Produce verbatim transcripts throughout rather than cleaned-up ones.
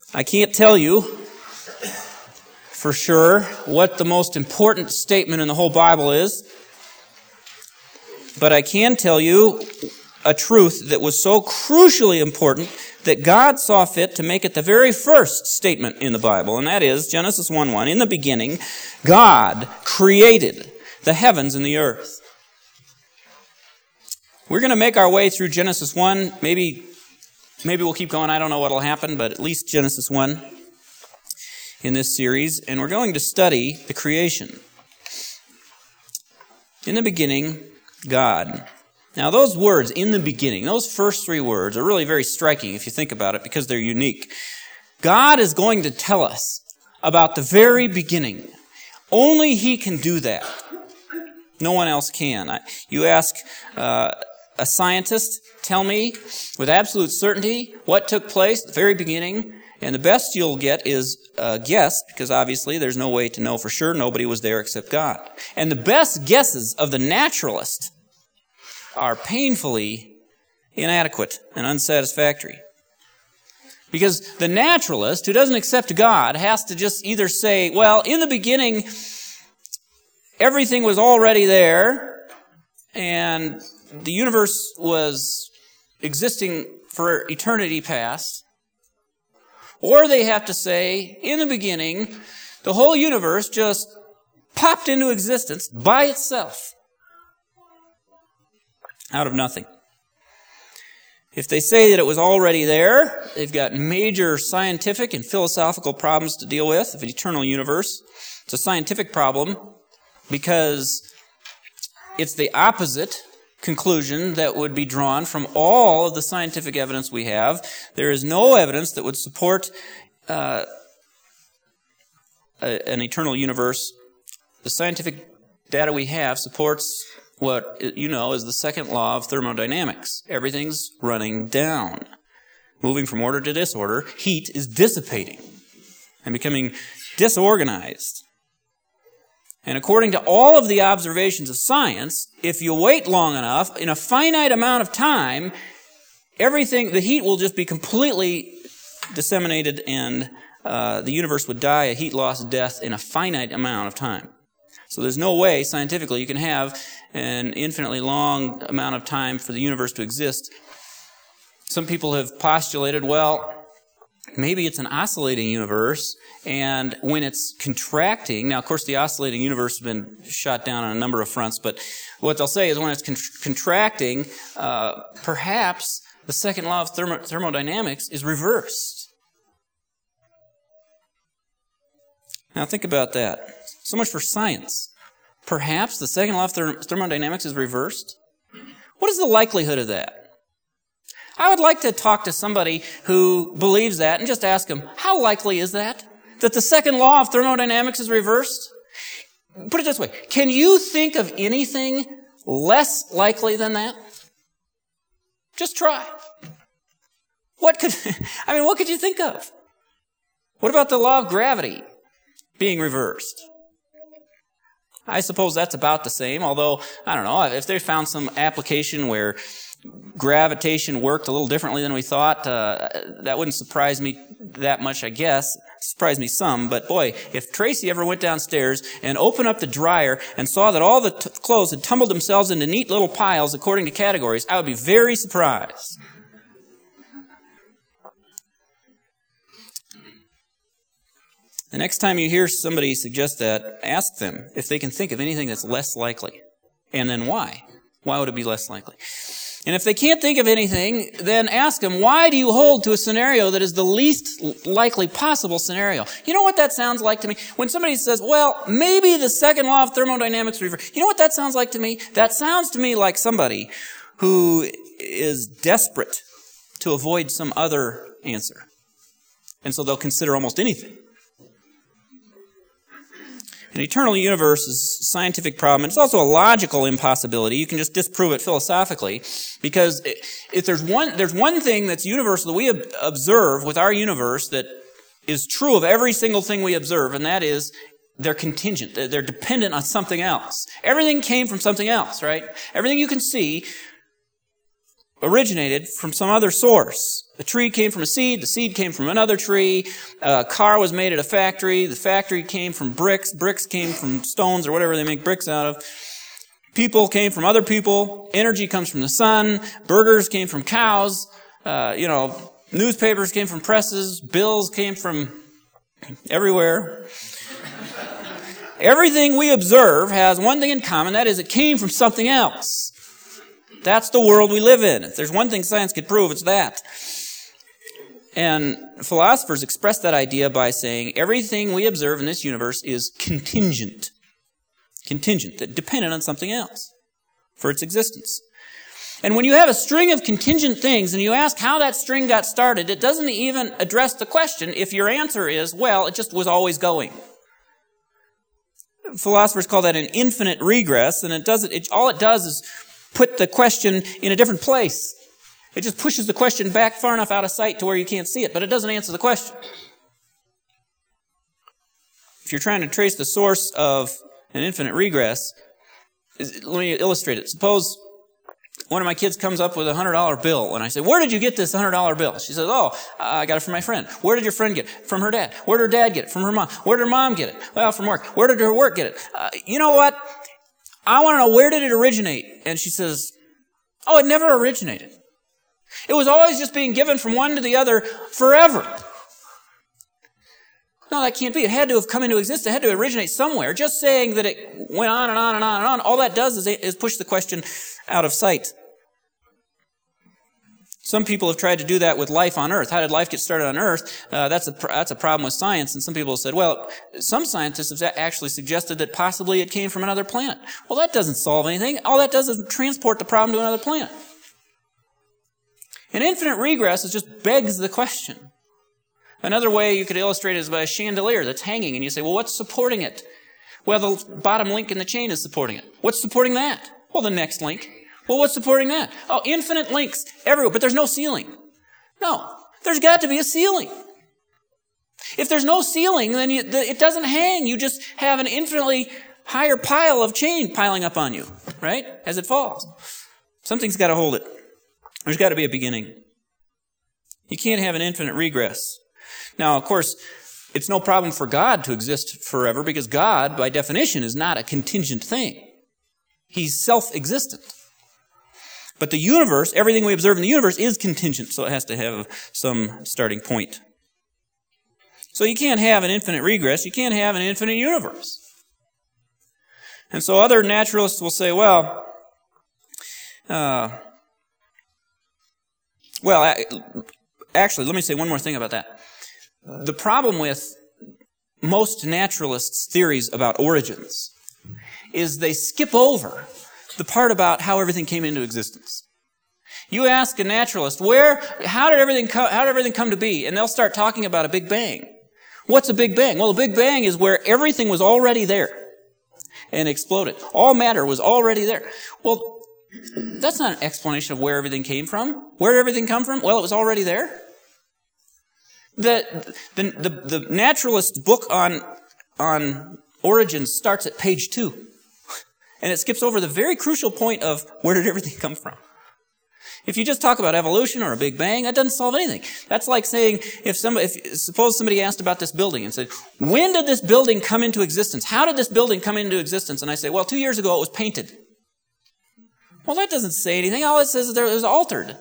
I can't tell you for sure what the most important statement in the whole Bible is, but I can tell you a truth that was so crucially important that God saw fit to make it the very first statement in the Bible, and that is Genesis one one. In the beginning, God created the heavens and the earth. We're going to make our way through Genesis one. Maybe, maybe we'll keep going. I don't know what will happen, but at least Genesis one in this series. And we're going to study the creation. In the beginning, God. Now, those words, in the beginning, those first three words are really very striking if you think about it because they're unique. God is going to tell us about the very beginning. Only He can do that. No one else can. I, you ask uh, a scientist, tell me with absolute certainty what took place at the very beginning, and the best you'll get is a guess, because obviously there's no way to know for sure. Nobody was there except God. And the best guesses of the naturalist are painfully inadequate and unsatisfactory. Because the naturalist who doesn't accept God has to just either say, well, in the beginning, everything was already there, and the universe was existing for eternity past. Or they have to say, in the beginning, the whole universe just popped into existence by itself, out of nothing. If they say that it was already there, they've got major scientific and philosophical problems to deal with of an eternal universe. It's a scientific problem because it's the opposite conclusion that would be drawn from all of the scientific evidence we have. There is no evidence that would support uh, a, an eternal universe. The scientific data we have supports what you know is the second law of thermodynamics. Everything's running down. Moving from order to disorder, heat is dissipating and becoming disorganized. And according to all of the observations of science, if you wait long enough, in a finite amount of time, everything, the heat will just be completely disseminated and uh, the universe would die a heat loss death in a finite amount of time. So there's no way, scientifically, you can have an infinitely long amount of time for the universe to exist. Some people have postulated, well, maybe it's an oscillating universe, and when it's contracting, now of course the oscillating universe has been shot down on a number of fronts, but what they'll say is when it's con- contracting, uh, perhaps the second law of thermo- thermodynamics is reversed. Now think about that. So much for science. Perhaps the second law of therm- thermodynamics is reversed? What is the likelihood of that? I would like to talk to somebody who believes that and just ask them, how likely is that? That the second law of thermodynamics is reversed? Put it this way. Can you think of anything less likely than that? Just try. What could, I mean, what could you think of? What about the law of gravity being reversed? I suppose that's about the same, although, I don't know, if they found some application where gravitation worked a little differently than we thought, uh, that wouldn't surprise me that much, I guess. Surprised me some, but boy, if Tracy ever went downstairs and opened up the dryer and saw that all the t- clothes had tumbled themselves into neat little piles according to categories, I would be very surprised. The next time you hear somebody suggest that, ask them if they can think of anything that's less likely. And then why? Why would it be less likely? And if they can't think of anything, then ask them, why do you hold to a scenario that is the least likely possible scenario? You know what that sounds like to me? When somebody says, well, maybe the second law of thermodynamics reverse. You know what that sounds like to me? That sounds to me like somebody who is desperate to avoid some other answer. And so they'll consider almost anything. An eternal universe is a scientific problem. It's also a logical impossibility. You can just disprove it philosophically, because if there's one, there's one thing that's universal that we observe with our universe that is true of every single thing we observe, and that is they're contingent. They're dependent on something else. Everything came from something else, right? Everything you can see originated from some other source. The tree came from a seed, the seed came from another tree, a car was made at a factory, the factory came from bricks, bricks came from stones or whatever they make bricks out of. People came from other people, energy comes from the sun, burgers came from cows, uh, you know, newspapers came from presses, bills came from everywhere. Everything we observe has one thing in common, that is it came from something else. That's the world we live in. If there's one thing science could prove, it's that. And philosophers express that idea by saying everything we observe in this universe is contingent. Contingent, that dependent on something else for its existence. And when you have a string of contingent things and you ask how that string got started, it doesn't even address the question if your answer is, well, it just was always going. Philosophers call that an infinite regress, and it doesn't, it, all it does is put the question in a different place. It just pushes the question back far enough out of sight to where you can't see it, but it doesn't answer the question. If you're trying to trace the source of an infinite regress, let me illustrate it. Suppose one of my kids comes up with a one hundred dollar bill, and I say, where did you get this one hundred dollar bill? She says, oh, I got it from my friend. Where did your friend get it? From her dad. Where did her dad get it? From her mom. Where did her mom get it? Well, from work. Where did her work get it? Uh, you know what? I want to know, where did it originate? And she says, oh, it never originated. It was always just being given from one to the other forever. No, that can't be. It had to have come into existence. It had to originate somewhere. Just saying that it went on and on and on and on, all that does is, is push the question out of sight. Some people have tried to do that with life on Earth. How did life get started on Earth? Uh, that's a that's a problem with science. And some people have said, well, some scientists have actually suggested that possibly it came from another planet. Well, that doesn't solve anything. All that does is transport the problem to another planet. An infinite regress is just begs the question. Another way you could illustrate it is by a chandelier that's hanging, and you say, well, what's supporting it? Well, the bottom link in the chain is supporting it. What's supporting that? Well, the next link. Well, what's supporting that? Oh, infinite links everywhere, but there's no ceiling. No, there's got to be a ceiling. If there's no ceiling, then you, the, it doesn't hang. You just have an infinitely higher pile of chain piling up on you, right, as it falls. Something's got to hold it. There's got to be a beginning. You can't have an infinite regress. Now, of course, it's no problem for God to exist forever because God, by definition, is not a contingent thing. He's self-existent. But the universe, everything we observe in the universe is contingent, so it has to have some starting point. So you can't have an infinite regress. You can't have an infinite universe. And so other naturalists will say, well, uh, well, actually, let me say one more thing about that. The problem with most naturalists' theories about origins is they skip over the part about how everything came into existence. You ask a naturalist, where, how did everything come, how did everything come to be? And they'll start talking about a Big Bang. What's a Big Bang? Well, a Big Bang is where everything was already there and exploded. All matter was already there. Well, that's not an explanation of where everything came from. Where did everything come from? Well, it was already there. The, the, the, the naturalist's book on, on origins starts at page two. And it skips over the very crucial point of where did everything come from. If you just talk about evolution or a Big Bang, that doesn't solve anything. That's like saying, if somebody, if, suppose somebody asked about this building and said, when did this building come into existence? How did this building come into existence? And I say, well, two years ago it was painted. Well, that doesn't say anything. All it says is it was altered.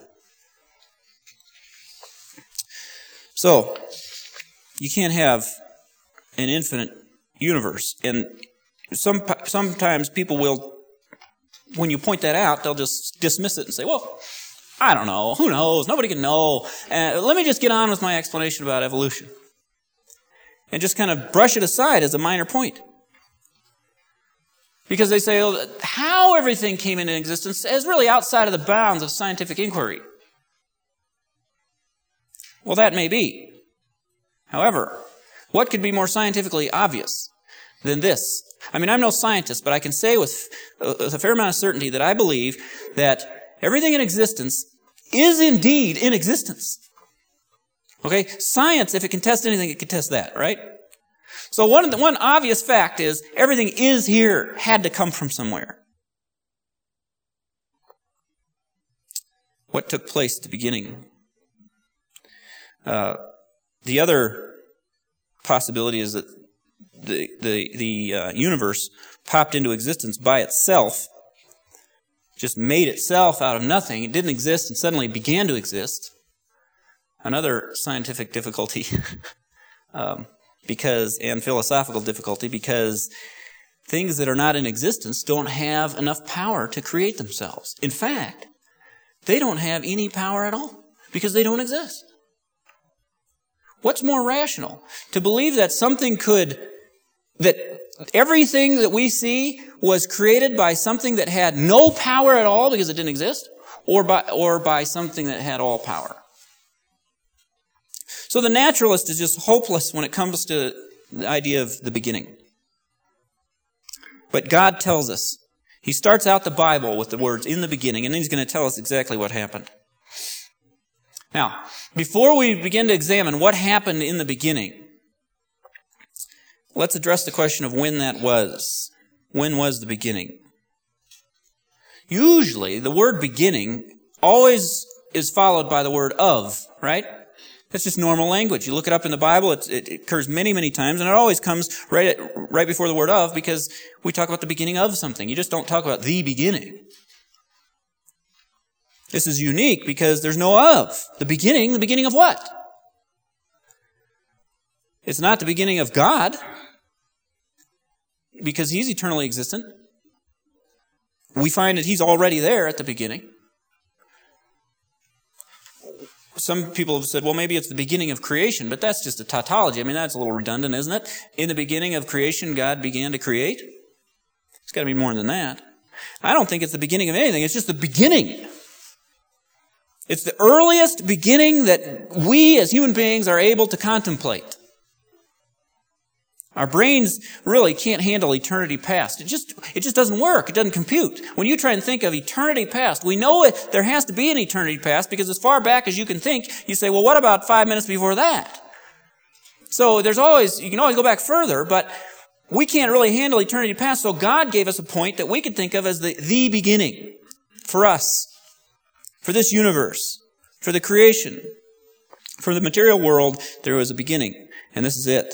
So, you can't have an infinite universe. And some, sometimes people will, when you point that out, they'll just dismiss it and say, well, I don't know. Who knows? Nobody can know. Uh, let me just get on with my explanation about evolution. And just kind of brush it aside as a minor point. Because they say, well, how everything came into existence is really outside of the bounds of scientific inquiry. Well, that may be. However, what could be more scientifically obvious than this? I mean, I'm no scientist, but I can say with, with a fair amount of certainty that I believe that everything in existence is indeed in existence. Okay? Science, if it can test anything, it can test that, right? So one, one obvious fact is everything is here, had to come from somewhere. what took place at the beginning. Uh, the other possibility is that the the the uh, universe popped into existence by itself, just made itself out of nothing. It didn't exist and suddenly began to exist. Another scientific difficulty, um, because and philosophical difficulty, because things that are not in existence don't have enough power to create themselves. In fact, they don't have any power at all because they don't exist. What's more rational? To believe that something could, that everything that we see was created by something that had no power at all because it didn't exist, or by, or by something that had all power. So the naturalist is just hopeless when it comes to the idea of the beginning. But God tells us. He starts out the Bible with the words, in the beginning, and then he's going to tell us exactly what happened. Now, before we begin to examine what happened in the beginning, let's address the question of when that was. When was the beginning? Usually, the word beginning always is followed by the word of, right? That's just normal language. You look it up in the Bible, it, it occurs many, many times, and it always comes right at, right before the word of, because we talk about the beginning of something. You just don't talk about the beginning. This is unique because there's no of. The beginning, the beginning of what? It's not the beginning of God, because He's eternally existent. We find that He's already there at the beginning. Some people have said, well, maybe it's the beginning of creation, but that's just a tautology. I mean, that's a little redundant, isn't it? In the beginning of creation, God began to create. It's got to be more than that. I don't think it's the beginning of anything. It's just the beginning. It's the earliest beginning that we as human beings are able to contemplate. Our brains really can't handle eternity past. It just, it just doesn't work. It doesn't compute. When you try and think of eternity past, we know it, there has to be an eternity past because as far back as you can think, you say, well, what about five minutes before that? So there's always, you can always go back further, but we can't really handle eternity past, so God gave us a point that we could think of as the, the beginning for us, for this universe, for the creation. For the material world, there was a beginning, and this is it.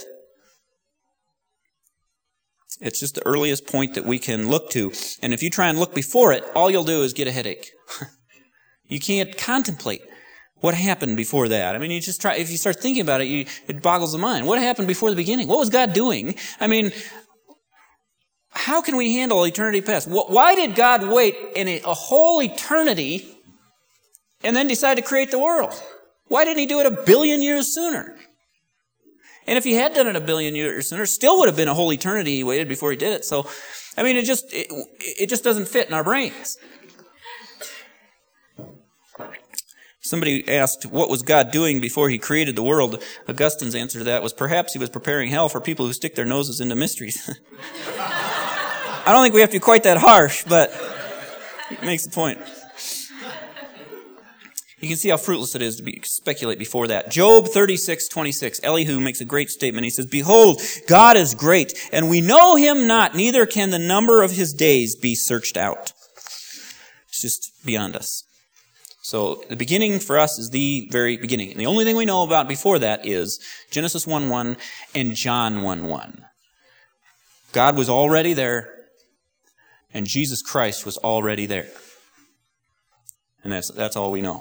It's just the earliest point that we can look to. And if you try and look before it, all you'll do is get a headache. You can't contemplate what happened before that. I mean, you just try, if you start thinking about it, you, it boggles the mind. What happened before the beginning? What was God doing? I mean, how can we handle eternity past? Why did God wait in a, a whole eternity and then decide to create the world? Why didn't He do it a billion years sooner? And if He had done it a billion years sooner, still would have been a whole eternity He waited before He did it. So, I mean, it just, it, it just doesn't fit in our brains. Somebody asked, what was God doing before He created the world? Augustine's answer to that was, perhaps He was preparing hell for people who stick their noses into mysteries. I don't think we have to be quite that harsh, but it makes the point. You can see how fruitless it is to be, speculate before that. Job thirty-six twenty-six. Elihu makes a great statement. He says, behold, God is great, and we know Him not, neither can the number of His days be searched out. It's just beyond us. So the beginning for us is the very beginning. And the only thing we know about before that is Genesis one one and John one one. God was already there, and Jesus Christ was already there. And that's, that's all we know.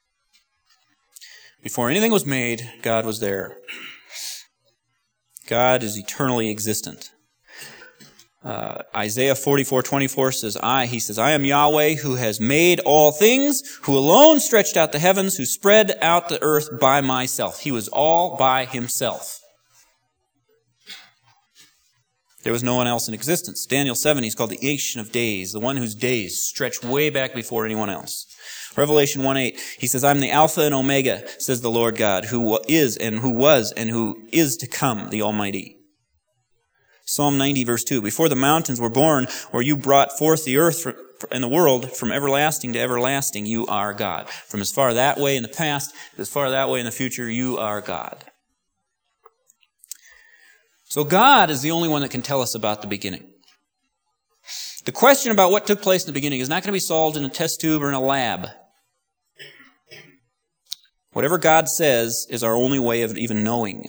Before anything was made, God was there. God is eternally existent. Uh, Isaiah forty-four twenty-four says, I, he says, I am Yahweh who has made all things, who alone stretched out the heavens, who spread out the earth by myself. He was all by Himself. There was no one else in existence. Daniel seven, he's called the Ancient of Days, the one whose days stretch way back before anyone else. Revelation one eight, he says, I'm the Alpha and Omega, says the Lord God, who is and who was and who is to come, the Almighty. Psalm ninety verse two, before the mountains were born, or you brought forth the earth and the world, from everlasting to everlasting, you are God. From as far that way in the past, as far that way in the future, you are God. So God is the only one that can tell us about the beginning. The question about what took place in the beginning is not going to be solved in a test tube or in a lab. Whatever God says is our only way of even knowing.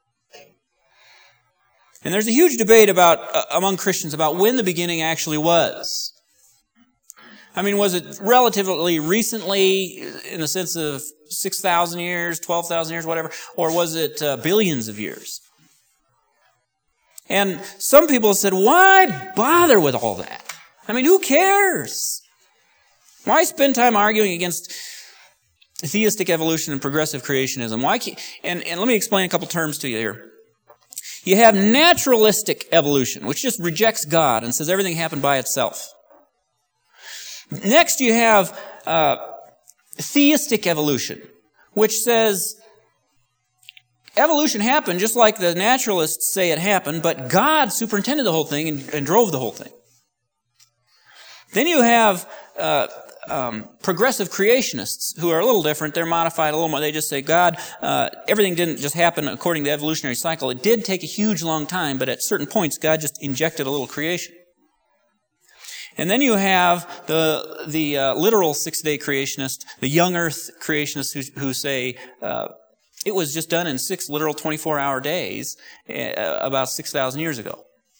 And there's a huge debate about uh, among Christians about when the beginning actually was. I mean, was it relatively recently, in the sense of six thousand years, twelve thousand years, whatever, or was it uh, billions of years? And some people said, why bother with all that? I mean, who cares? Why spend time arguing against theistic evolution and progressive creationism? Why can't, and, and let me explain a couple terms to you here. You have naturalistic evolution, which just rejects God and says everything happened by itself. Next, you have uh, theistic evolution, which says evolution happened just like the naturalists say it happened, but God superintended the whole thing and, and drove the whole thing. Then you have uh, um, progressive creationists who are a little different. They're modified a little more. They just say, God, uh, everything didn't just happen according to the evolutionary cycle. It did take a huge long time, but at certain points, God just injected a little creation. And then you have the the uh, literal six-day creationist, the young earth creationists who, who say uh, it was just done in six literal twenty-four hour days uh, about six thousand years ago.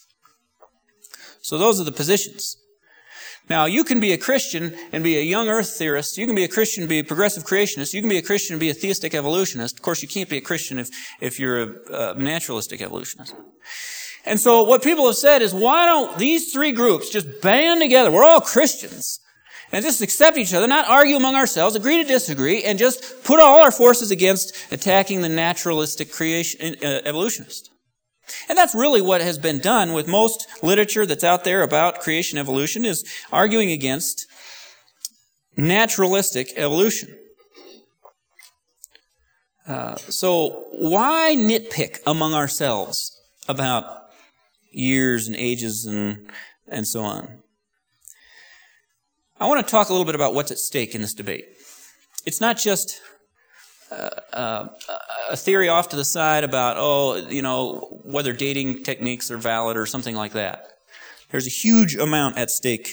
So those are the positions. Now, you can be a Christian and be a young earth theorist. You can be a Christian and be a progressive creationist. You can be a Christian and be a theistic evolutionist. Of course, you can't be a Christian if, if you're a, a naturalistic evolutionist. And so what people have said is, why don't these three groups just band together? We're all Christians. And just accept each other, not argue among ourselves, agree to disagree, and just put all our forces against attacking the naturalistic creation, uh, evolutionist. And that's really what has been done with most literature that's out there about creation evolution, is arguing against naturalistic evolution. Uh, so why nitpick among ourselves about years and ages and and so on? I want to talk a little bit about what's at stake in this debate. It's not just uh, uh, a theory off to the side about, oh, you know, whether dating techniques are valid or something like that. There's a huge amount at stake.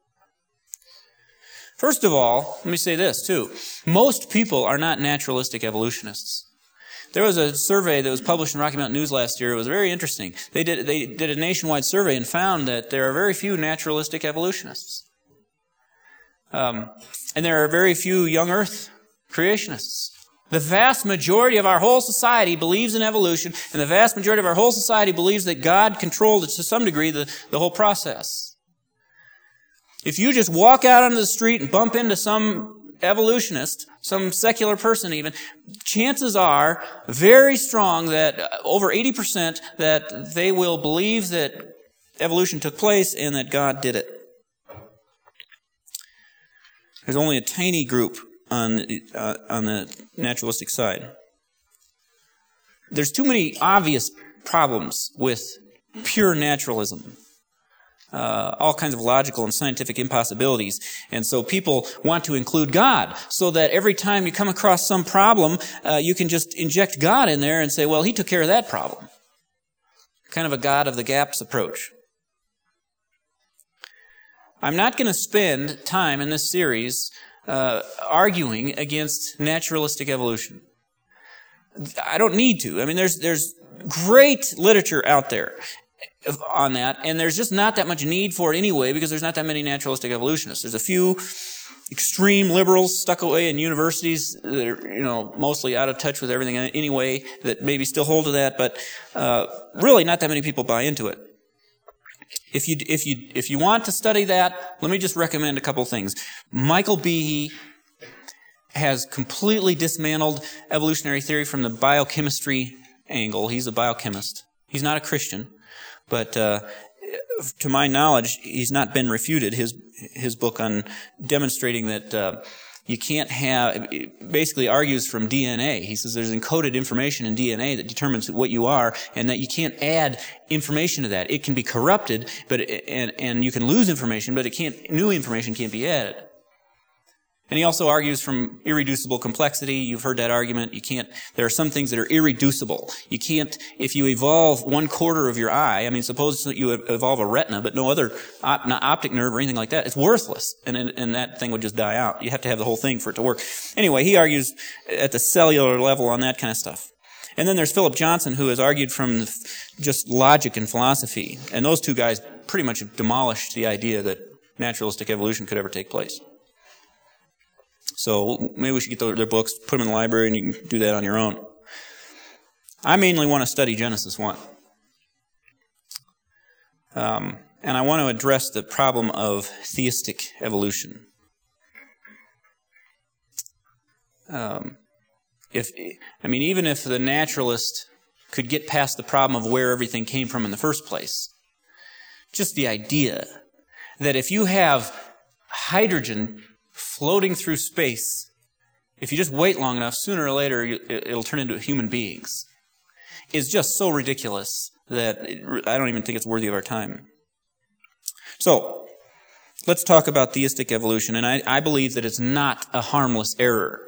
First of all, let me say this too. Most people are not naturalistic evolutionists. There was a survey that was published in Rocky Mountain News last year. It was very interesting. They did they did a nationwide survey and found that there are very few naturalistic evolutionists. Um, and there are very few young earth creationists. The vast majority of our whole society believes in evolution, and the vast majority of our whole society believes that God controlled, to some degree, the, the whole process. If you just walk out onto the street and bump into some evolutionist, some secular person even, chances are very strong that over eighty percent that they will believe that evolution took place and that God did it. There's only a tiny group on uh, on the naturalistic side. There's too many obvious problems with pure naturalism. Uh, all kinds of logical and scientific impossibilities. And so people want to include God so that every time you come across some problem, uh, you can just inject God in there and say, well, he took care of that problem. Kind of a God of the gaps approach. I'm not going to spend time in this series uh, arguing against naturalistic evolution. I don't need to. I mean, there's there's great literature out there on that, and there's just not that much need for it anyway, because there's not that many naturalistic evolutionists. There's a few extreme liberals stuck away in universities that are, you know, mostly out of touch with everything anyway, that maybe still hold to that, but uh, really not that many people buy into it. If you if you if you want to study that, let me just recommend a couple things. Michael Behe has completely dismantled evolutionary theory from the biochemistry angle. He's a biochemist. He's not a Christian. But uh, to my knowledge, he's not been refuted. His his book on demonstrating that uh, you can't have, it basically argues from D N A. He says there's encoded information in D N A that determines what you are, and that you can't add information to that. It can be corrupted, but it, and and you can lose information, but it can't. New information can't be added. And he also argues from irreducible complexity. You've heard that argument. You can't, there are some things that are irreducible. You can't, if you evolve one quarter of your eye, I mean, suppose that you evolve a retina, but no other op, not optic nerve or anything like that, it's worthless. And, and that thing would just die out. You have to have the whole thing for it to work. Anyway, he argues at the cellular level on that kind of stuff. And then there's Philip Johnson, who has argued from just logic and philosophy. And those two guys pretty much have demolished the idea that naturalistic evolution could ever take place. So maybe we should get their books, put them in the library, and you can do that on your own. I mainly want to study Genesis one. Um, and I want to address the problem of theistic evolution. Um, if I mean, even if the naturalist could get past the problem of where everything came from in the first place, just the idea that if you have hydrogen floating through space, if you just wait long enough, sooner or later it'll turn into human beings, is just so ridiculous that I don't even think it's worthy of our time. So, let's talk about theistic evolution, and I, I believe that it's not a harmless error.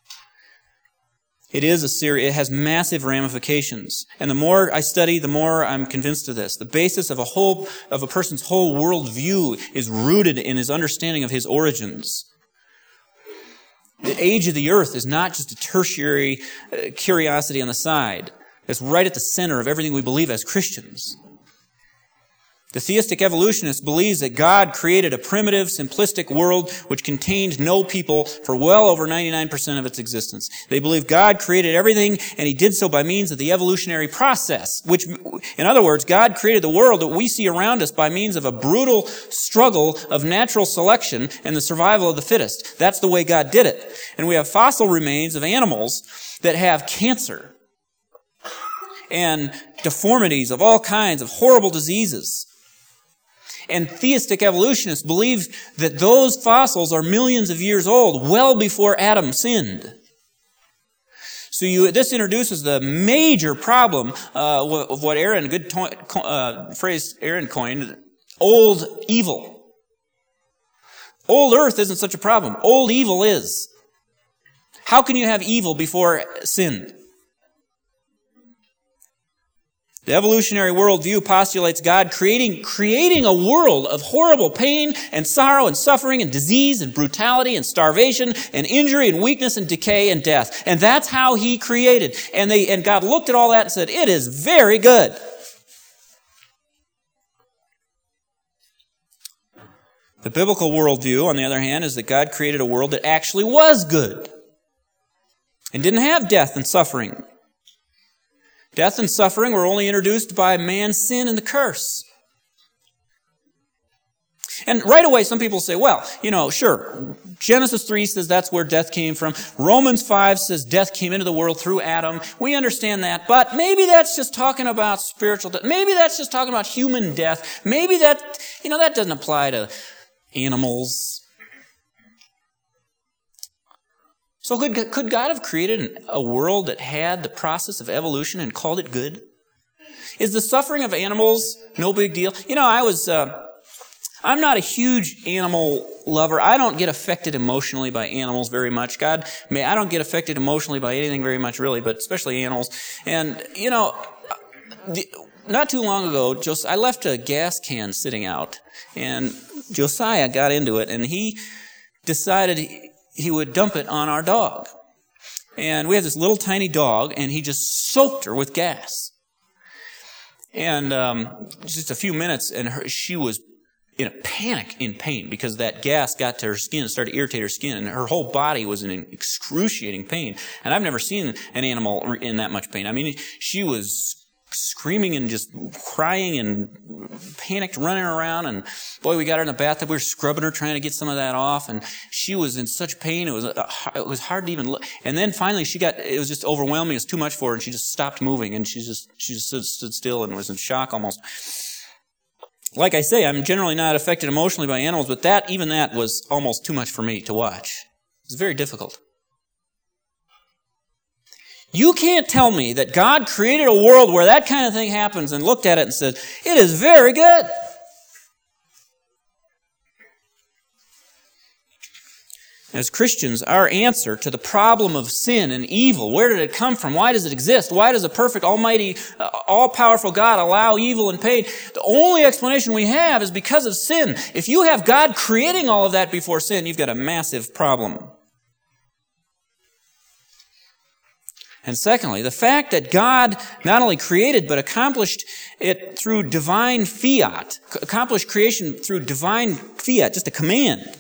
It is a seri- it has massive ramifications. And the more I study, the more I'm convinced of this. The basis of a whole, of a person's whole worldview is rooted in his understanding of his origins. The age of the earth is not just a tertiary uh, curiosity on the side. It's right at the center of everything we believe as Christians. The theistic evolutionist believes that God created a primitive, simplistic world which contained no people for well over ninety-nine percent of its existence. They believe God created everything, and He did so by means of the evolutionary process, which, in other words, God created the world that we see around us by means of a brutal struggle of natural selection and the survival of the fittest. That's the way God did it. And we have fossil remains of animals that have cancer and deformities of all kinds of horrible diseases. And theistic evolutionists believe that those fossils are millions of years old, well before Adam sinned. So you, this introduces the major problem uh, of what Aaron, a good to- uh, phrase Aaron coined, old evil. Old earth isn't such a problem. Old evil is. How can you have evil before sin? The evolutionary worldview postulates God creating, creating a world of horrible pain and sorrow and suffering and disease and brutality and starvation and injury and weakness and decay and death. And that's how He created. And they, and God looked at all that and said, it is very good. The biblical worldview, on the other hand, is that God created a world that actually was good and didn't have death and suffering. Death and suffering were only introduced by man's sin and the curse. And right away, some people say, well, you know, sure, Genesis three says that's where death came from. Romans five says death came into the world through Adam. We understand that, but maybe that's just talking about spiritual death. Maybe that's just talking about human death. Maybe that, you know, that doesn't apply to animals. So could, could God have created a world that had the process of evolution and called it good? Is the suffering of animals no big deal? You know, I was, uh, I'm not a huge animal lover. I don't get affected emotionally by animals very much. God, may, I don't get affected emotionally by anything very much really, but especially animals. And, you know, the, not too long ago, Jos- I left a gas can sitting out, and Josiah got into it, and he decided he, he would dump it on our dog. And we have this little tiny dog, and he just soaked her with gas. And um, just a few minutes, and her, she was in a panic, in pain, because that gas got to her skin and started to irritate her skin, and her whole body was in excruciating pain. And I've never seen an animal in that much pain. I mean, she was screaming and just crying and panicked, running around, and boy, we got her in the bathtub. We were scrubbing her, trying to get some of that off, and she was in such pain. It was it was hard to even look. And then finally, she got it was just overwhelming. It was too much for her, and she just stopped moving, and she just she just stood, stood still and was in shock almost. Like I say, I'm generally not affected emotionally by animals, but that even that was almost too much for me to watch. It was very difficult. You can't tell me that God created a world where that kind of thing happens and looked at it and said, it is very good. As Christians, our answer to the problem of sin and evil, where did it come from? Why does it exist? Why does a perfect, almighty, uh, all-powerful God allow evil and pain? The only explanation we have is because of sin. If you have God creating all of that before sin, you've got a massive problem. And secondly, the fact that God not only created but accomplished it through divine fiat, accomplished creation through divine fiat, just a command,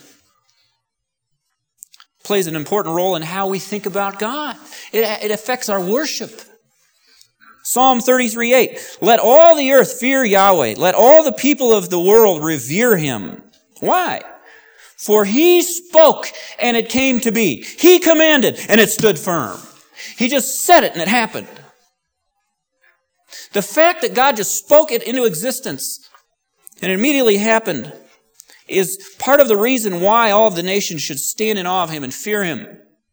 plays an important role in how we think about God. It, it affects our worship. Psalm thirty-three eight, let all the earth fear Yahweh. Let all the people of the world revere Him. Why? For He spoke and it came to be. He commanded and it stood firm. He just said it and it happened. The fact that God just spoke it into existence and it immediately happened is part of the reason why all of the nations should stand in awe of Him and fear Him.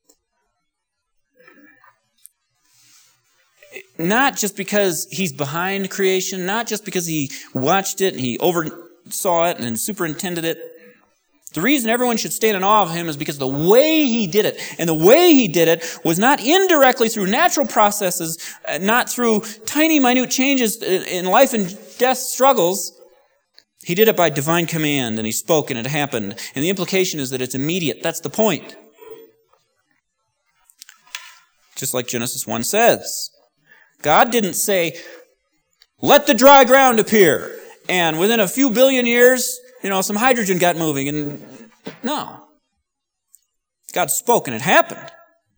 Not just because He's behind creation, not just because He watched it and He oversaw it and superintended it. The reason everyone should stand in awe of Him is because the way He did it. And the way He did it was not indirectly through natural processes, not through tiny, minute changes in life and death struggles. He did it by divine command, and He spoke, and it happened. And the implication is that it's immediate. That's the point. Just like Genesis one says. God didn't say, let the dry ground appear. And within a few billion years, you know, some hydrogen got moving. And no. God spoke, and it happened.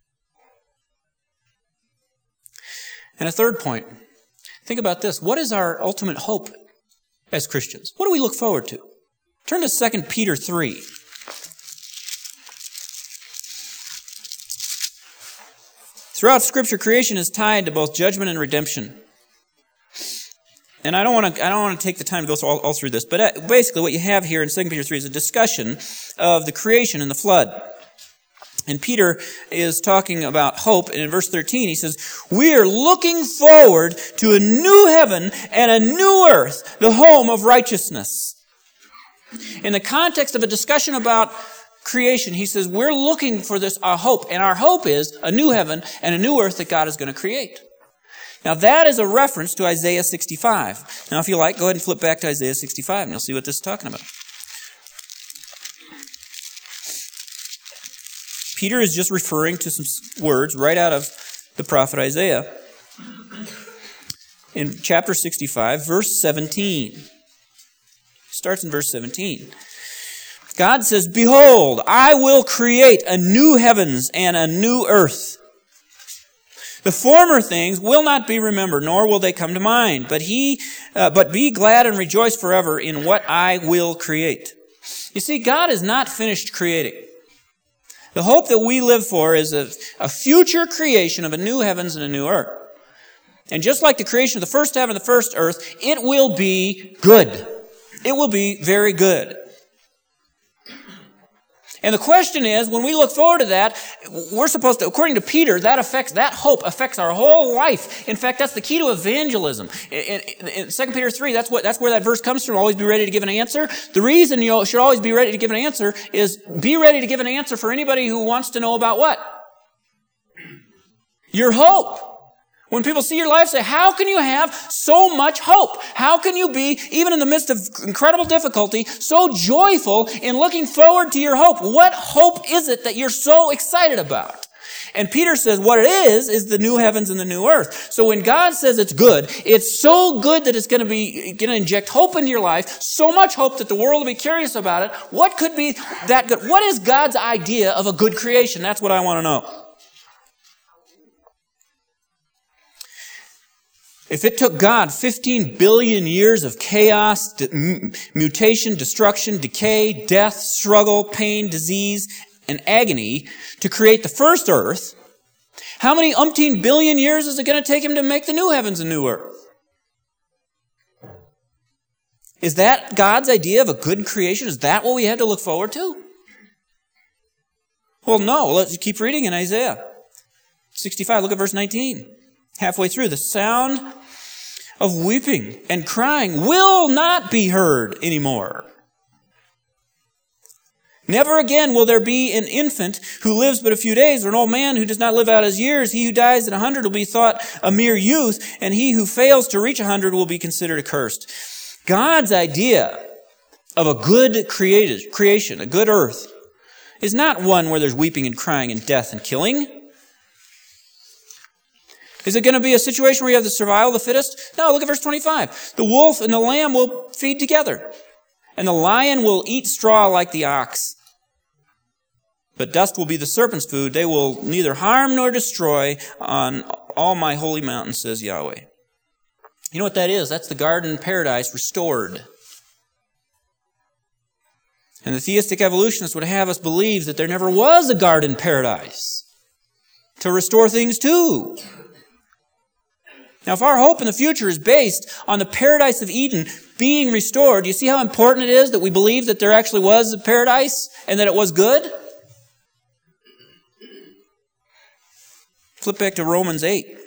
And a third point. Think about this. What is our ultimate hope as Christians? What do we look forward to? Turn to Second Peter three. Throughout Scripture, creation is tied to both judgment and redemption. And I don't want to I don't want to take the time to go through all, all through this, but basically what you have here in Second Peter three is a discussion of the creation and the flood. And Peter is talking about hope, and in verse thirteen he says, we are looking forward to a new heaven and a new earth, the home of righteousness. In the context of a discussion about creation, he says, we're looking for this, our hope, and our hope is a new heaven and a new earth that God is going to create. Now that is a reference to Isaiah sixty-five. Now if you like, go ahead and flip back to Isaiah sixty-five, and you'll see what this is talking about. Peter is just referring to some words right out of the prophet Isaiah. In chapter sixty-five, verse seventeen. It starts in verse seventeen. God says, behold, I will create a new heavens and a new earth. The former things will not be remembered, nor will they come to mind. But he, uh, but be glad and rejoice forever in what I will create. You see, God is not finished creating. The hope that we live for is a, a future creation of a new heavens and a new earth. And just like the creation of the first heaven and the first earth, it will be good. It will be very good. And the question is, when we look forward to that, we're supposed to, according to Peter, that affects, that hope affects our whole life. In fact, that's the key to evangelism. In, in, in Second Peter three, that's what, that's where that verse comes from. Always be ready to give an answer. The reason you should always be ready to give an answer is be ready to give an answer for anybody who wants to know about what? Your hope. When people see your life, say, how can you have so much hope? How can you be, even in the midst of incredible difficulty, so joyful in looking forward to your hope? What hope is it that you're so excited about? And Peter says what it is, is the new heavens and the new earth. So when God says it's good, it's so good that it's going to be, going to inject hope into your life, so much hope that the world will be curious about it. What could be that good? What is God's idea of a good creation? That's what I want to know. If it took God fifteen billion years of chaos, d- mutation, destruction, decay, death, struggle, pain, disease, and agony to create the first earth, how many umpteen billion years is it going to take Him to make the new heavens and new earth? Is that God's idea of a good creation? Is that what we have to look forward to? Well, no. Let's keep reading in Isaiah sixty-five. Look at verse nineteen. Halfway through, the sound of weeping and crying will not be heard anymore. Never again will there be an infant who lives but a few days, or an old man who does not live out his years. He who dies at a hundred will be thought a mere youth, and he who fails to reach a hundred will be considered accursed. God's idea of a good created, creation, a good earth, is not one where there's weeping and crying and death and killing. Is it going to be a situation where you have the survival of the fittest? No, look at verse twenty-five. The wolf and the lamb will feed together, and the lion will eat straw like the ox. But dust will be the serpent's food. They will neither harm nor destroy on all my holy mountains, says Yahweh. You know what that is? That's the garden paradise restored. And the theistic evolutionists would have us believe that there never was a garden paradise to restore things to. Now, if our hope in the future is based on the paradise of Eden being restored, do you see how important it is that we believe that there actually was a paradise and that it was good? Flip back to Romans eight.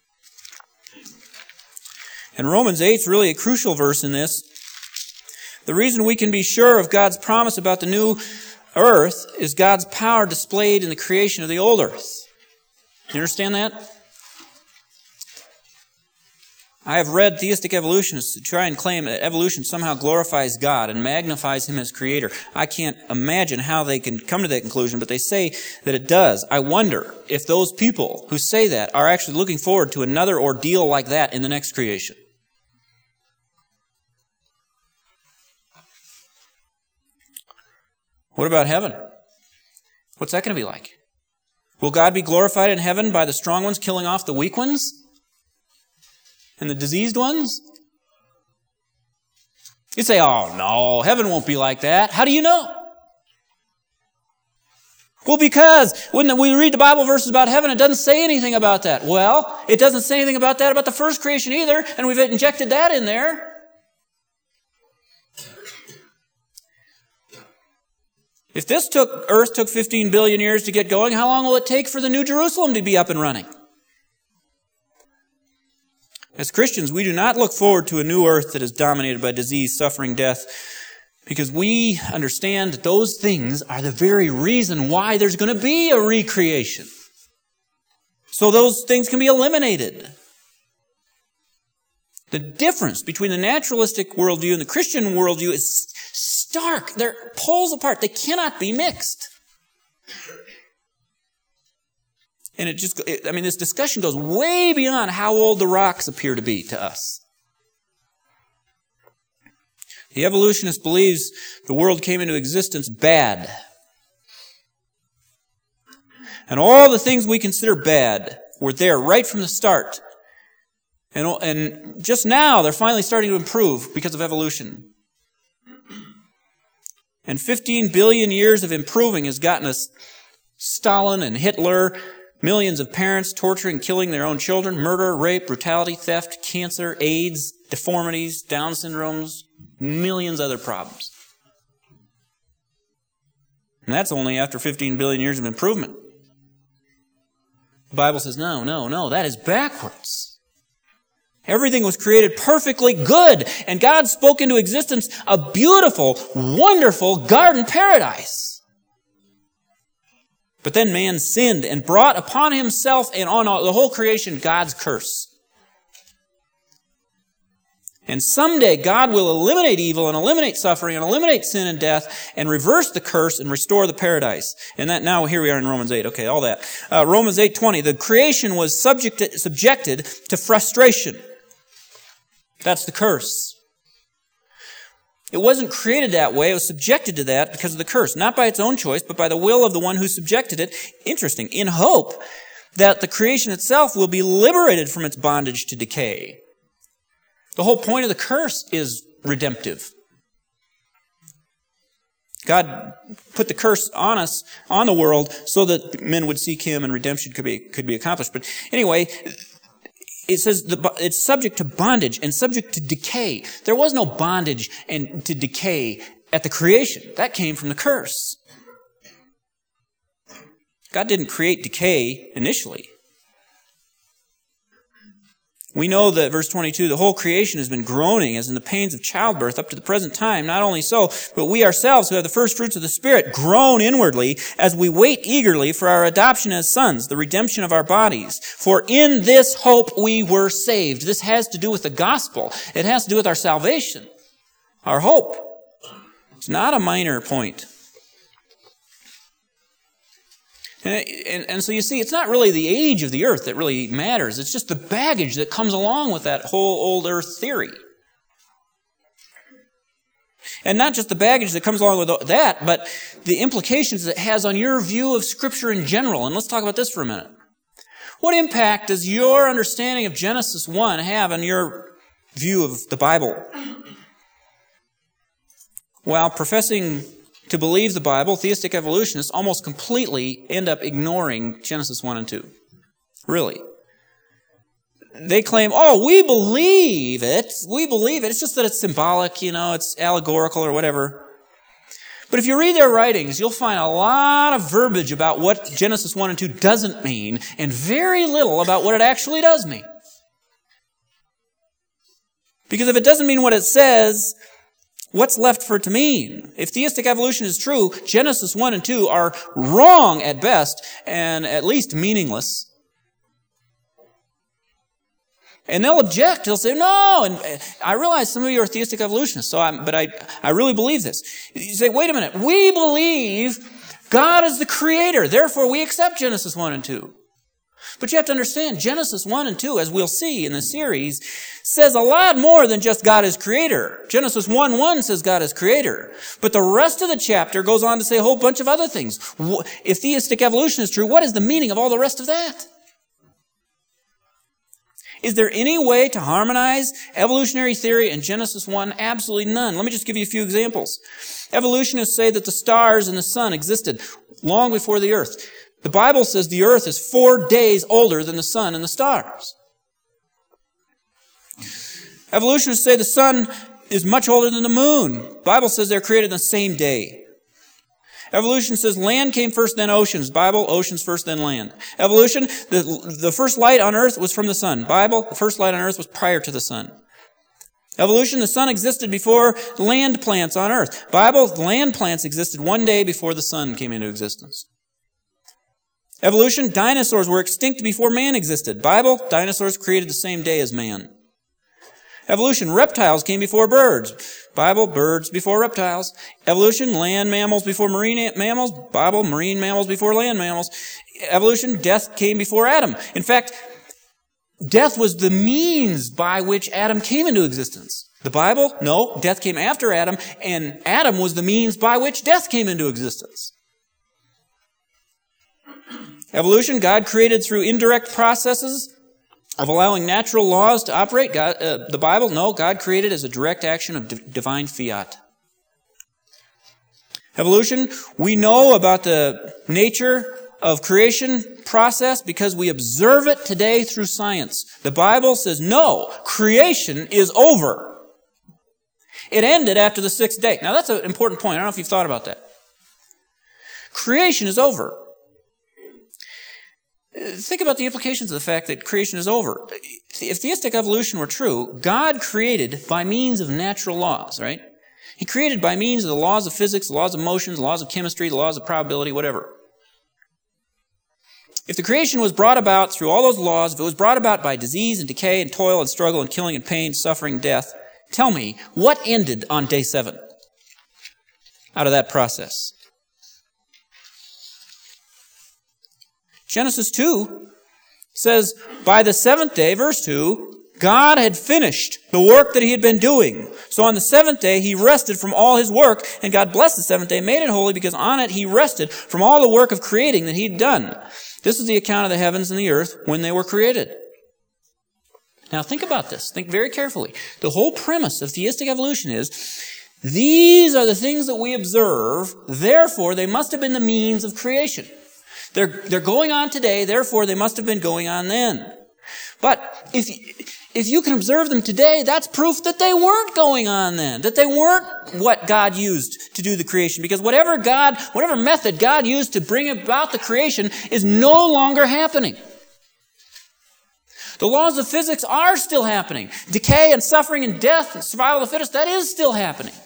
And Romans eight is really a crucial verse in this. The reason we can be sure of God's promise about the new earth is God's power displayed in the creation of the old earth. You understand that? I have read theistic evolutionists who try and claim that evolution somehow glorifies God and magnifies Him as creator. I can't imagine how they can come to that conclusion, but they say that it does. I wonder if those people who say that are actually looking forward to another ordeal like that in the next creation. What about heaven? What's that going to be like? Will God be glorified in heaven by the strong ones killing off the weak ones? And the diseased ones? You say, oh no, heaven won't be like that. How do you know? Well, because when we read the Bible verses about heaven, it doesn't say anything about that. Well, it doesn't say anything about that about the first creation either, and we've injected that in there. If this took, Earth took fifteen billion years to get going, how long will it take for the New Jerusalem to be up and running? As Christians, we do not look forward to a new earth that is dominated by disease, suffering, death, because we understand that those things are the very reason why there's going to be a recreation. So those things can be eliminated. The difference between the naturalistic worldview and the Christian worldview is stark. They're poles apart. They cannot be mixed. And it just, it, I mean, this discussion goes way beyond how old the rocks appear to be to us. The evolutionist believes the world came into existence bad. And all the things we consider bad were there right from the start. And, and just now, they're finally starting to improve because of evolution. And fifteen billion years of improving has gotten us Stalin and Hitler, millions of parents torturing and killing their own children, murder, rape, brutality, theft, cancer, AIDS, deformities, Down syndromes, millions of other problems. And that's only after fifteen billion years of improvement. The Bible says, no, no, no, that is backwards. Everything was created perfectly good, and God spoke into existence a beautiful, wonderful garden paradise. But then man sinned and brought upon himself and on the whole creation God's curse. And someday God will eliminate evil and eliminate suffering and eliminate sin and death and reverse the curse and restore the paradise. And that now here we are in Romans eight. Okay, all that. Uh, Romans eight twenty. The creation was subjected, subjected to frustration. That's the curse. It wasn't created that way. It was subjected to that because of the curse. Not by its own choice, but by the will of the one who subjected it. Interesting. In hope that the creation itself will be liberated from its bondage to decay. The whole point of the curse is redemptive. God put the curse on us, on the world, so that men would seek Him and redemption could be, could be accomplished. But anyway, it says the, it's subject to bondage and subject to decay. There was no bondage and to decay at the creation. That came from the curse. God didn't create decay initially. We know that, verse twenty-two, the whole creation has been groaning as in the pains of childbirth up to the present time. Not only so, but we ourselves who have the first fruits of the Spirit groan inwardly as we wait eagerly for our adoption as sons, the redemption of our bodies. For in this hope we were saved. This has to do with the gospel. It has to do with our salvation, our hope. It's not a minor point. And, and, and so you see, it's not really the age of the earth that really matters. It's just the baggage that comes along with that whole old earth theory. And not just the baggage that comes along with that, but the implications it has on your view of Scripture in general. And let's talk about this for a minute. What impact does your understanding of Genesis one have on your view of the Bible? While professing to believe the Bible, theistic evolutionists almost completely end up ignoring Genesis one and two. Really. They claim, oh, we believe it. We believe it. It's just that it's symbolic, you know, it's allegorical or whatever. But if you read their writings, you'll find a lot of verbiage about what Genesis one and two doesn't mean, and very little about what it actually does mean. Because if it doesn't mean what it says, what's left for it to mean? If theistic evolution is true, Genesis one and two are wrong at best and at least meaningless. And they'll object. They'll say, no, and I realize some of you are theistic evolutionists, so I'm, but I, I really believe this. You say, wait a minute, we believe God is the creator, therefore we accept Genesis one and two. But you have to understand, Genesis one and two, as we'll see in the series, says a lot more than just God is creator. Genesis one one says God is creator. But the rest of the chapter goes on to say a whole bunch of other things. If theistic evolution is true, what is the meaning of all the rest of that? Is there any way to harmonize evolutionary theory and Genesis one? Absolutely none. Let me just give you a few examples. Evolutionists say that the stars and the sun existed long before the earth. The Bible says the earth is four days older than the sun and the stars. Evolutionists say the sun is much older than the moon. The Bible says they're created on the same day. Evolution says land came first, then oceans. Bible, oceans first, then land. Evolution, the, the first light on earth was from the sun. Bible, the first light on earth was prior to the sun. Evolution, the sun existed before land plants on earth. Bible, land plants existed one day before the sun came into existence. Evolution, dinosaurs were extinct before man existed. Bible, dinosaurs created the same day as man. Evolution, reptiles came before birds. Bible, birds before reptiles. Evolution, land mammals before marine mammals. Bible, marine mammals before land mammals. Evolution, death came before Adam. In fact, death was the means by which Adam came into existence. The Bible, no, death came after Adam, and Adam was the means by which death came into existence. Evolution, God created through indirect processes of allowing natural laws to operate. God, uh, the Bible, no, God created as a direct action of d- divine fiat. Evolution, we know about the nature of creation process because we observe it today through science. The Bible says, no, creation is over. It ended after the sixth day. Now that's an important point. I don't know if you've thought about that. Creation is over. Think about the implications of the fact that creation is over. If theistic evolution were true, God created by means of natural laws, right? He created by means of the laws of physics, the laws of motion, the laws of chemistry, the laws of probability, whatever. If the creation was brought about through all those laws, if it was brought about by disease and decay and toil and struggle and killing and pain, suffering, death, tell me, what ended on day seven out of that process? Genesis two says, by the seventh day, verse two, God had finished the work that he had been doing. So on the seventh day, he rested from all his work, and God blessed the seventh day, made it holy, because on it he rested from all the work of creating that he'd done. This is the account of the heavens and the earth when they were created. Now think about this. Think very carefully. The whole premise of theistic evolution is, these are the things that we observe, therefore they must have been the means of creation. They're, they're going on today, therefore they must have been going on then. But if, if you can observe them today, that's proof that they weren't going on then, that they weren't what God used to do the creation. Because whatever God, whatever method God used to bring about the creation is no longer happening. The laws of physics are still happening. Decay and suffering and death and survival of the fittest, that is still happening.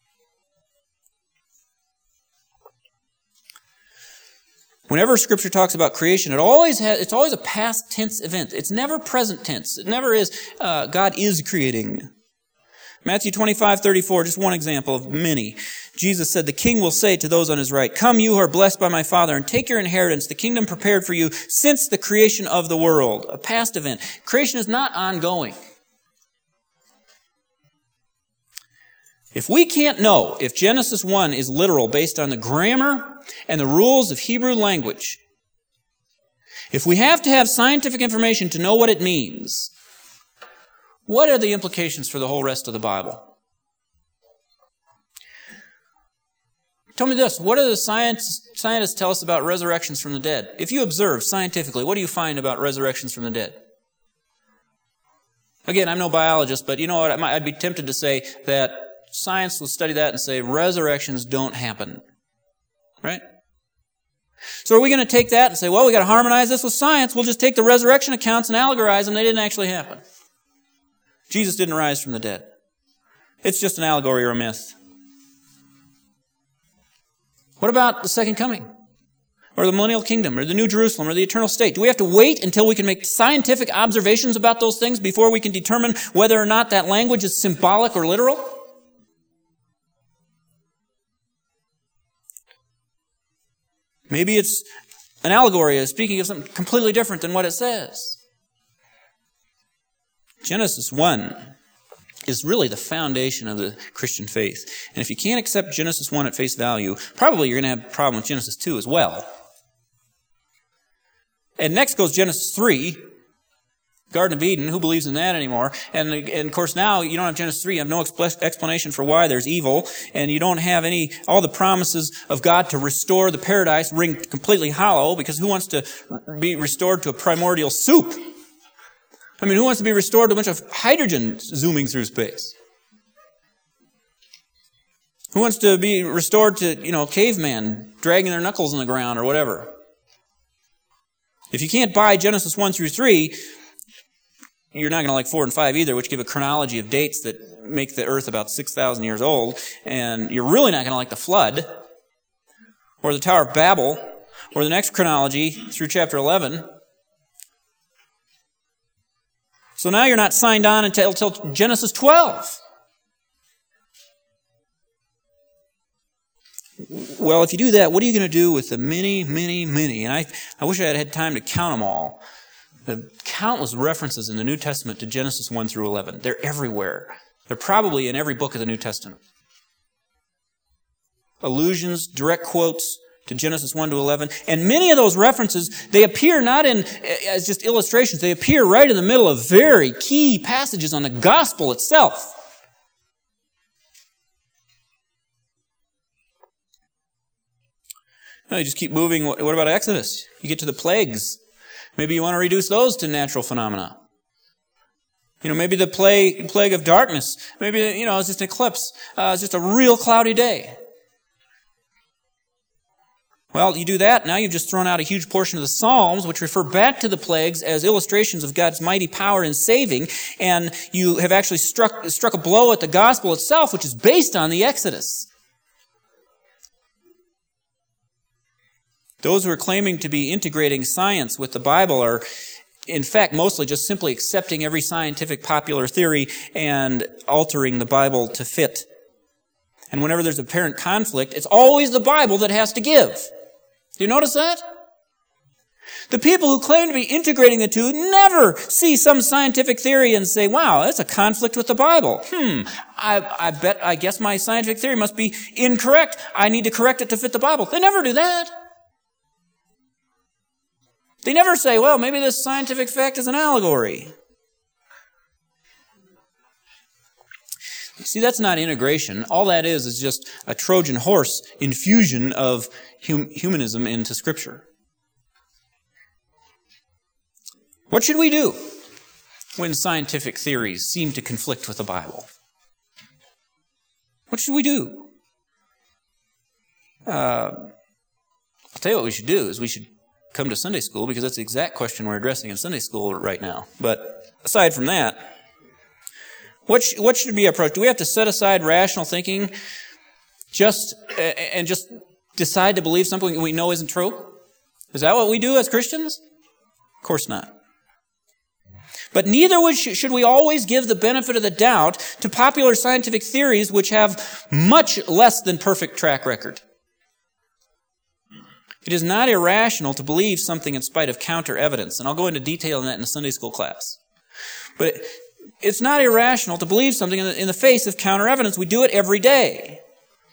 Whenever Scripture talks about creation, it always has, it's always a past tense event. It's never present tense. It never is, uh, God is creating. Matthew twenty-five thirty-four, just one example of many. Jesus said, the king will say to those on his right, come you who are blessed by my Father, and take your inheritance, the kingdom prepared for you since the creation of the world. A past event. Creation is not ongoing. If we can't know if Genesis one is literal based on the grammar and the rules of Hebrew language, if we have to have scientific information to know what it means, what are the implications for the whole rest of the Bible? Tell me this, what do the science, scientists tell us about resurrections from the dead? If you observe scientifically, what do you find about resurrections from the dead? Again, I'm no biologist, but you know what, I'd be tempted to say that science will study that and say resurrections don't happen. Right? So are we going to take that and say, well, we got to harmonize this with science. We'll just take the resurrection accounts and allegorize them. They didn't actually happen. Jesus didn't rise from the dead. It's just an allegory or a myth. What about the second coming? Or the millennial kingdom, or the New Jerusalem, or the eternal state? Do we have to wait until we can make scientific observations about those things before we can determine whether or not that language is symbolic or literal? Maybe it's an allegory speaking of something completely different than what it says. Genesis one is really the foundation of the Christian faith. And if you can't accept Genesis one at face value, probably you're going to have a problem with Genesis two as well. And next goes Genesis three, Garden of Eden. Who believes in that anymore? And, and of course now you don't have Genesis three. You have no explanation for why there's evil. And you don't have any, all the promises of God to restore the paradise ring completely hollow, because who wants to be restored to a primordial soup? I mean, who wants to be restored to a bunch of hydrogen zooming through space? Who wants to be restored to, you know, caveman dragging their knuckles in the ground or whatever? If you can't buy Genesis one through three, you're not going to like four and five either, which give a chronology of dates that make the earth about six thousand years old. And you're really not going to like the flood, or the Tower of Babel, or the next chronology through chapter eleven. So now you're not signed on until, until Genesis twelve. Well, if you do that, what are you going to do with the many, many, many? And I, I wish I had had time to count them all. The countless references in the New Testament to Genesis one through eleven. They're everywhere. They're probably in every book of the New Testament. Allusions, direct quotes to Genesis one to eleven. And many of those references, they appear not in as just illustrations. They appear right in the middle of very key passages on the gospel itself. No, you just keep moving. What about Exodus? You get to the plagues. Maybe you want to reduce those to natural phenomena. You know, maybe the plague, plague of darkness. Maybe, you know, it's just an eclipse. Uh, it's just a real cloudy day. Well, you do that, now you've just thrown out a huge portion of the Psalms, which refer back to the plagues as illustrations of God's mighty power in saving, and you have actually struck, struck a blow at the gospel itself, which is based on the Exodus. Those who are claiming to be integrating science with the Bible are, in fact, mostly just simply accepting every scientific popular theory and altering the Bible to fit. And whenever there's apparent conflict, it's always the Bible that has to give. Do you notice that? The people who claim to be integrating the two never see some scientific theory and say, wow, that's a conflict with the Bible. Hmm, I, I bet, I guess my scientific theory must be incorrect. I need to correct it to fit the Bible. They never do that. They never say, well, maybe this scientific fact is an allegory. See, that's not integration. All that is is just a Trojan horse infusion of hum- humanism into Scripture. What should we do when scientific theories seem to conflict with the Bible? What should we do? Uh, I'll tell you what we should do is we should come to Sunday school, because that's the exact question we're addressing in Sunday school right now. But aside from that, what, sh- what should be our approach? Do we have to set aside rational thinking just uh, and just decide to believe something we know isn't true? Is that what we do as Christians? Of course not. But neither would sh- should we always give the benefit of the doubt to popular scientific theories which have much less than perfect track record. It is not irrational to believe something in spite of counter evidence, and I'll go into detail on that in a Sunday school class. But it, it's not irrational to believe something in the, in the face of counter evidence. We do it every day.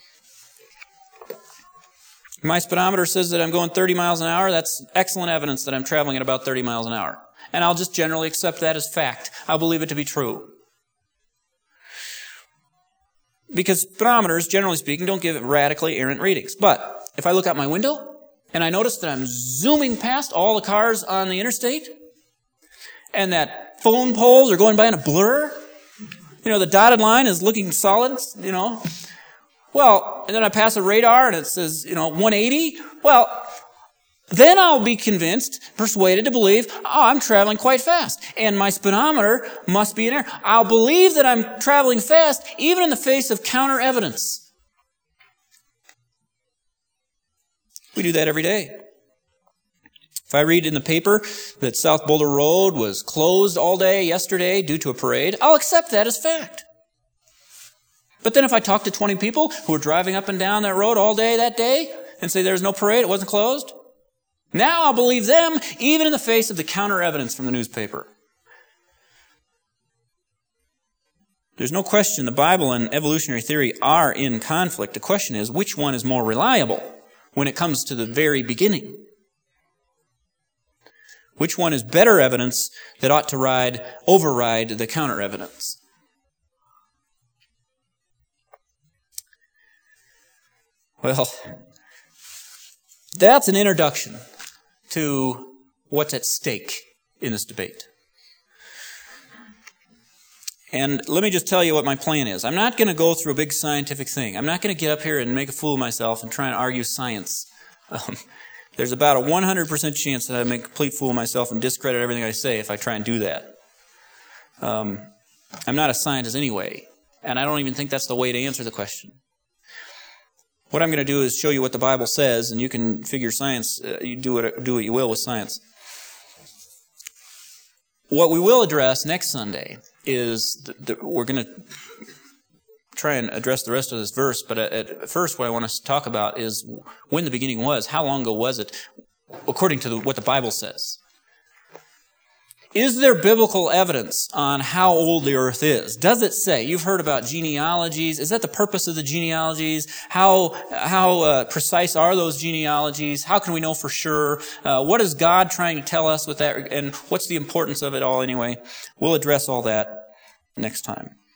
My speedometer says that I'm going thirty miles an hour. That's excellent evidence that I'm traveling at about thirty miles an hour. And I'll just generally accept that as fact. I'll believe it to be true. Because speedometers, generally speaking, don't give radically errant readings. But if I look out my window and I notice that I'm zooming past all the cars on the interstate and that phone poles are going by in a blur, you know, the dotted line is looking solid, you know, well, and then I pass a radar and it says, you know, one eighty, well, then I'll be convinced, persuaded to believe, oh, I'm traveling quite fast. And my speedometer must be in error. I'll believe that I'm traveling fast, even in the face of counter evidence. We do that every day. If I read in the paper that South Boulder Road was closed all day yesterday due to a parade, I'll accept that as fact. But then if I talk to twenty people who were driving up and down that road all day that day and say there's no parade, it wasn't closed, now I'll believe them, even in the face of the counter evidence from the newspaper. There's no question the Bible and evolutionary theory are in conflict. The question is, which one is more reliable when it comes to the very beginning? Which one is better evidence that ought to ride, override the counter evidence? Well, that's an introduction to what's at stake in this debate. And let me just tell you what my plan is. I'm not going to go through a big scientific thing. I'm not going to get up here and make a fool of myself and try and argue science. Um, there's about a one hundred percent chance that I make a complete fool of myself and discredit everything I say if I try and do that. Um, I'm not a scientist anyway, and I don't even think that's the way to answer the question. What I'm going to do is show you what the Bible says, and you can figure science, uh, you do what, do what you will with science. What we will address next Sunday is, the, the, we're going to try and address the rest of this verse, but at, at first what I want to talk about is when the beginning was. How long ago was it, according to the, what the Bible says? Is there biblical evidence on how old the earth is? Does it say? You've heard about genealogies. Is that the purpose of the genealogies? How how uh, precise are those genealogies? How can we know for sure? Uh, what is God trying to tell us with that? And what's the importance of it all anyway? We'll address all that next time.